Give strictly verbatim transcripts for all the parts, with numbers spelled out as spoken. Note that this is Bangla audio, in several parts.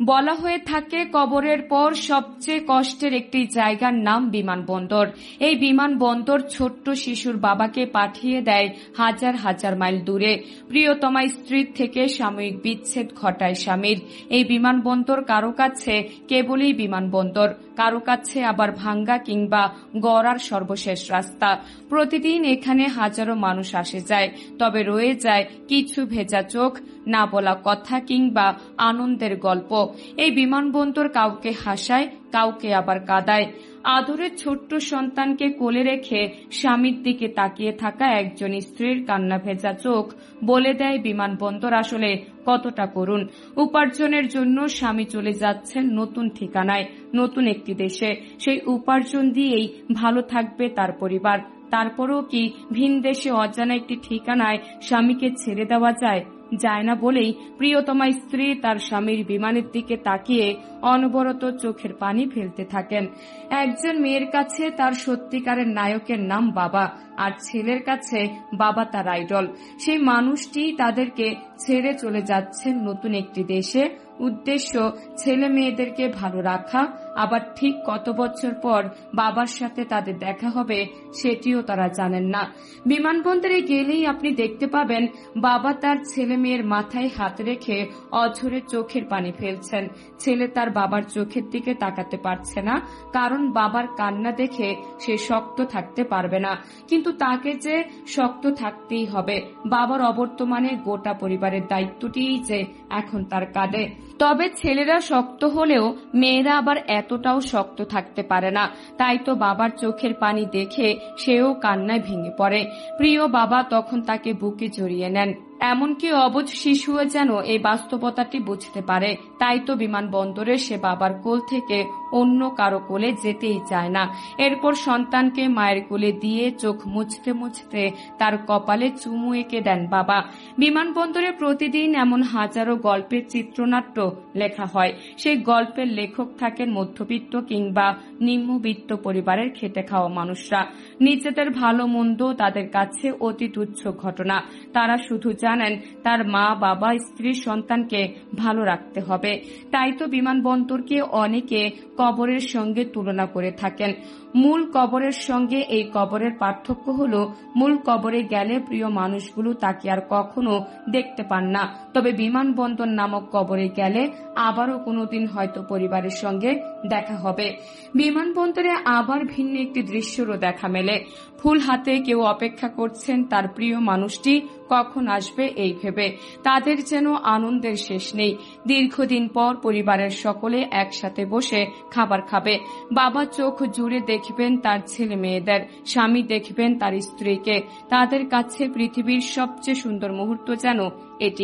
বলা হয়ে থাকে কবরের পর সবচেয়ে কষ্টের একটি জায়গার নাম বিমানবন্দর। এই বিমানবন্দর ছোট্ট শিশুর বাবাকে পাঠিয়ে দেয় হাজার হাজার মাইল দূরে। প্রিয়তমা স্ত্রীর থেকে সাময়িক বিচ্ছেদ ঘটায় স্বামীর। এই বিমানবন্দর কারো কাছে কেবলই বিমানবন্দর, কারো কাছে আবার ভাঙ্গা কিংবা গড়ার সর্বশেষ রাস্তা। প্রতিদিন এখানে হাজারো মানুষ আসে যায়, তবে রয়ে যায় কিছু ভেজা চোখ, না বলা কথা কিংবা আনন্দের গল্প। এই বিমানবন্দর কাউকে হাসায়, কাউকে আবার কাঁদায়। আদরের ছোট্ট সন্তানকে কোলে রেখে স্বামীর দিকে তাকিয়ে থাকা একজন স্ত্রীর কান্না ভেজা চোখ বলে দেয় বিমানবন্দর আসলে কতটা করুণ। উপার্জনের জন্য স্বামী চলে যাচ্ছেন নতুন ঠিকানায়, নতুন একটি দেশে। সেই উপার্জন দিয়েই ভালো থাকবে তার পরিবার। তারপরেও কি ভিন দেশে অজানা একটি ঠিকানায় স্বামীকে ছেড়ে দেওয়া যায়? যায় না বলেই প্রিয়তমা স্ত্রী তার স্বামীর বিমানের দিকে তাকিয়ে অনবরত চোখের পানি ফেলতে থাকেন। একজন মেয়ের কাছে তার সত্যিকারের নায়কের নাম বাবা, আর ছেলের কাছে বাবা তার আইডল। সেই মানুষটি তাদেরকে ছেড়ে চলে যাচ্ছেন নতুন একটি দেশে। উদ্দেশ্য ছেলে মেয়েদেরকে ভালো রাখা, আবার ঠিক কত বছর পর বাবার সাথে তাদের দেখা হবে সেটিও তারা জানেন না। বিমানবন্দরে গেলেই আপনি দেখতে পাবেন বাবা তার ছেলে মেয়ের মাথায় হাত রেখে অঝরে চোখের পানি ফেলছেন। ছেলে তার বাবার চোখের দিকে তাকাতে পারছে না, কারণ বাবার কান্না দেখে সে শক্ত থাকতে পারবে না। কিন্তু তাকে যে শক্ত থাকতেই হবে। বাবার অবর্তমানে গোটা পরিবারের দায়িত্বটিই যে এখন তার কাঁধে। তবে ছেলেরা শক্ত হলেও মেয়েরা আবার এতটাও শক্ত থাকতে পারে না। তাই তো বাবার চোখের পানি দেখে সেও কান্নায় ভেঙে পড়ে। প্রিয় বাবা তখন তাকে বুকে জড়িয়ে নেন। এমনকি অবুঝ শিশুও যেন এই বাস্তবতাটি বুঝতে পারে। তাই তো বিমানবন্দরে সে বাবার কোল থেকে অন্য কারো কোলে যেতেই চায় না। এরপর সন্তানকে মায়ের কোলে দিয়ে চোখ মুছতে মুছতে তার কপালে চুমু এঁকে দেন বাবা। বিমানবন্দরে প্রতিদিন এমন হাজারো গল্পের চিত্রনাট্য লেখা হয়। সেই গল্পের লেখক থাকেন মধ্যবিত্ত কিংবা নিম্নবিত্ত পরিবারের খেটে খাওয়া মানুষরা। নিজেদের ভালো মন্দ তাদের কাছে অতি তুচ্ছ ঘটনা। তারা শুধু জানেন তার মা, বাবা, স্ত্রী, সন্তানকে ভালো রাখতে হবে। তাই তো বিমানবন্দরকে অনেকে কবরের সঙ্গে তুলনা করে থাকেন। মূল কবরের সঙ্গে এই কবরের পার্থক্য হল মূল কবরে গেলে প্রিয় মানুষগুলো তাকে আর কখনো দেখতে পান না, তবে বিমানবন্দর নামক কবরে গেলে আবারও কোনোদিন হয়তো পরিবারের সঙ্গে দেখা হবে। বিমানবন্দরে আবার ভিন্ন একটি দৃশ্যেরও দেখা মেলে। ফুল হাতে কেউ অপেক্ষা করছেন তার প্রিয় মানুষটি কখন আসবে এই ভেবে। তাদের যেন আনন্দের শেষ নেই। দীর্ঘদিন পর পরিবারের সকলে একসাথে বসে খাবার খাবে। বাবা চোখ জুড়ে দেখবেন তার ছেলে মেয়েদের, স্বামী দেখবেন তার স্ত্রীকে। তাদের কাছে পৃথিবীর সবচেয়ে সুন্দর মুহূর্ত যেন এটি।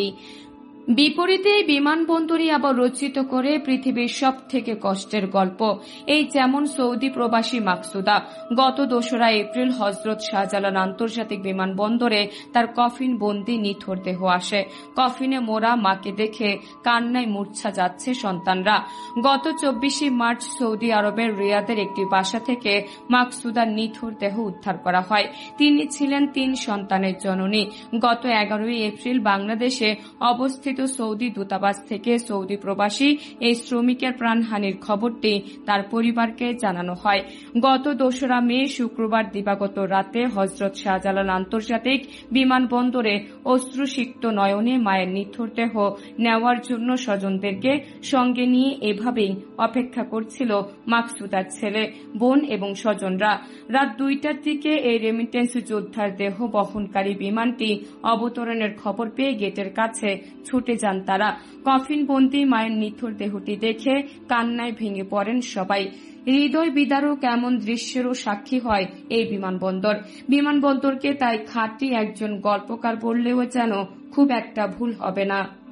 বিপরীতে বিমানবন্দরই আবার রচিত করে পৃথিবীর সব থেকে কষ্টের গল্প। এই যেমন সৌদি প্রবাসী মাকসুদা গত দোসরা এপ্রিল হজরত শাহজালাল আন্তর্জাতিক বিমানবন্দরে তার কফিন বন্দি নিথর দেহ আসে। কফিনে মোড়া মাকে দেখে কান্নায় মূর্ছা যাচ্ছে সন্তানরা। গত চব্বিশে মার্চ সৌদি আরবের রিয়াদের একটি বাসা থেকে মাকসুদার নিথর দেহ উদ্ধার করা হয়। তিনি ছিলেন তিন সন্তানের জননী। গত এগারোই এপ্রিল বাংলাদেশে অবস্থিত সৌদি দূতাবাস থেকে সৌদি প্রবাসী এই শ্রমিকের প্রাণহানির খবরটি তার পরিবারকে জানানো হয়। গত দোসরা মে শুক্রবার দিবাগত রাতে হজরত শাহজালাল আন্তর্জাতিক বিমানবন্দরে অশ্রুসিক্ত নয়নে মায়ের নিথর দেহ নেওয়ার জন্য স্বজনদেরকে সঙ্গে নিয়ে এভাবেই অপেক্ষা করছিল মাকসুদার ছেলে, বোন এবং স্বজনরা। রাত দুইটার দিকে এই রেমিটেন্স যোদ্ধার দেহ বহনকারী বিমানটি অবতরণের খবর পেয়ে গেটের কাছে ছুটে যান তারা। কফিনবন্দি মায়ের নিথর দেহটি দেখে কান্নায় ভেঙে পড়েন সবাই। হৃদয় বিদারক এমন দৃশ্যেরও সাক্ষী হয় এই বিমানবন্দর। বিমানবন্দরকে তাই খাঁটি একজন গল্পকার বললেও যেন খুব একটা ভুল হবে না।